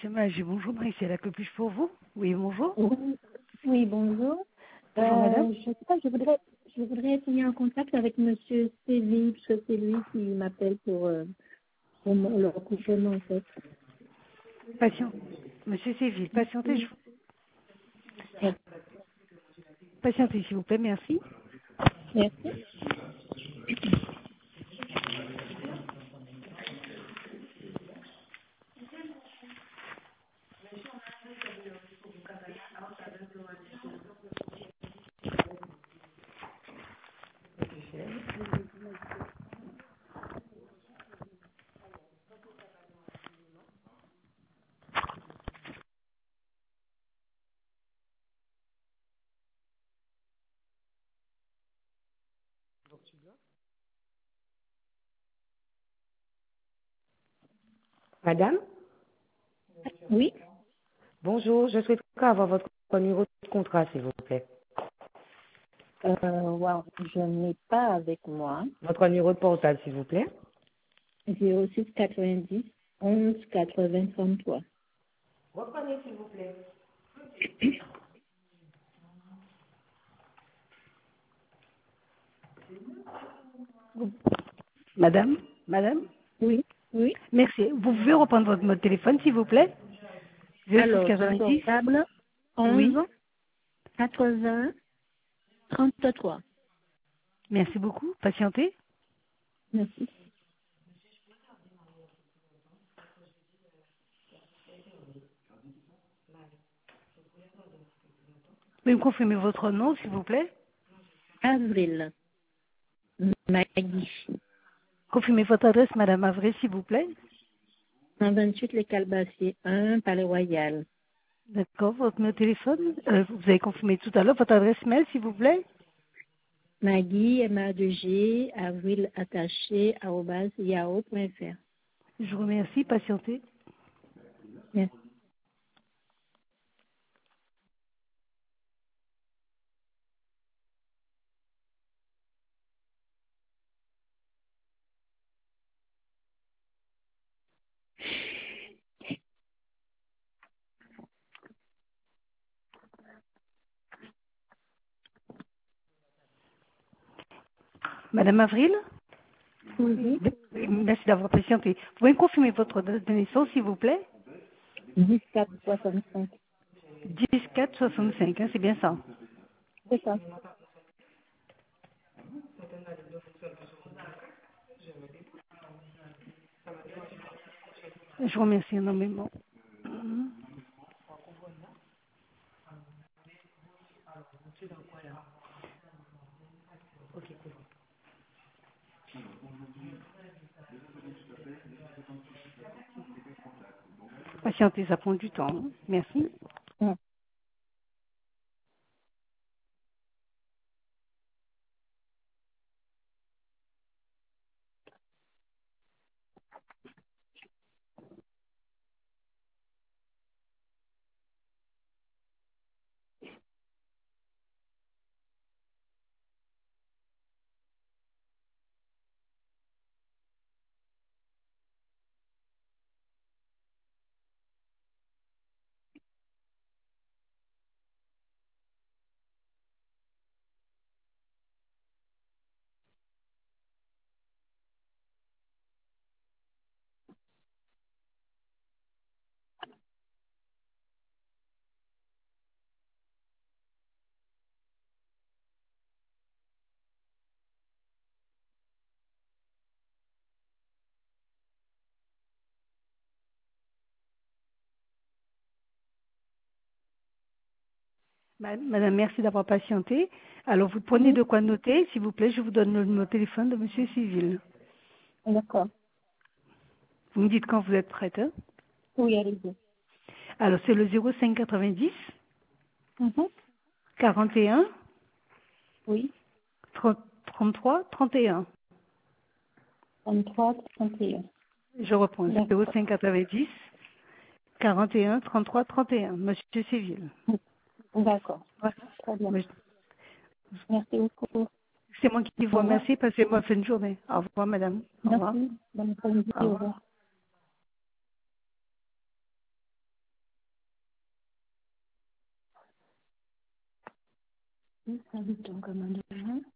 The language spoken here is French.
Monsieur Magé, bonjour Marie, c'est là que puis-je pour vous? Oui, bonjour. Oui, oui, bonjour. Bonjour madame. Je sais pas, je voudrais être mis en contact avec Monsieur Séville, parce que c'est lui qui m'appelle pour le recouvrement, en fait. Patient. Monsieur Séville, patientez, Oui. patientez s'il vous plaît, merci. Merci. Madame, Oui. bonjour, je souhaiterais avoir votre numéro de contrat s'il vous plaît. Wow, je n'ai pas avec moi Votre numéro de portable s'il vous plaît. 06 90 11 80 33. Reprenez s'il vous plaît. Madame, madame, Oui, oui. merci. Vous pouvez reprendre votre mot de téléphone s'il vous plaît. Alors, de 0690. portable, Oui, 11 80 33. merci beaucoup. Patientez. Merci. Vous pouvez me confirmer votre nom s'il vous plaît. Avril. Maggie. Confirmez votre adresse, Madame Avril, s'il vous plaît. 128 Les Calbassiers, 1 Palais Royal. D'accord, votre numéro de téléphone. Vous avez confirmé tout à l'heure votre adresse mail, s'il vous plaît. Maggie, M-A-2-G, avril attaché, @yahoo.fr. Je vous remercie, patientez. Merci. Madame Avril, Oui, merci d'avoir patienté. Vous pouvez me confirmer votre date de naissance, s'il vous plaît. 1465. 10-4-65, hein, c'est bien ça. C'est ça. Je vous remercie énormément. Mhm. Patientez, ça prend du temps. Hein. Merci. Mm. Madame, merci d'avoir patienté. Alors, vous prenez Mhm. de quoi noter, s'il vous plaît. Je vous donne le numéro de téléphone de Monsieur Civil. D'accord. Vous me dites quand vous êtes prête. Hein. Oui, allez-y. Alors, c'est le 05 90 Mhm. 41 Oui, 33 31. 33, 31. Je reprends. D'accord. 05 90 41 33 31. Monsieur Civil. D'accord. Voilà. Très bien. Mais Merci beaucoup. c'est moi qui vous Au revoir. remercie. Passez-moi une bonne journée. Au revoir, madame. Au revoir. Merci. Bonne après-midi. Au Au revoir. revoir. Ça, donc, comme un demain.